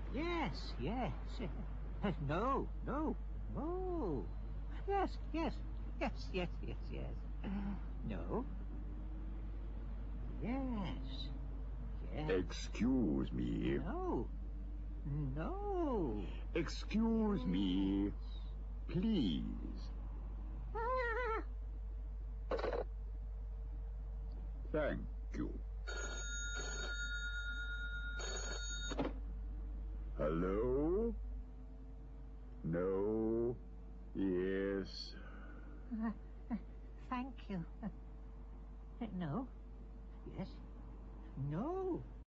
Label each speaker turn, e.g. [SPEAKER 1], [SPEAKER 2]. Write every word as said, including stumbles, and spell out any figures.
[SPEAKER 1] Yes, yes. No, no, no. Yes, yes, yes, yes, yes, yes. No. Yes. Yes.
[SPEAKER 2] Excuse me.
[SPEAKER 1] No. No.
[SPEAKER 2] Excuse me. Please.
[SPEAKER 1] Ah.
[SPEAKER 2] Thank you.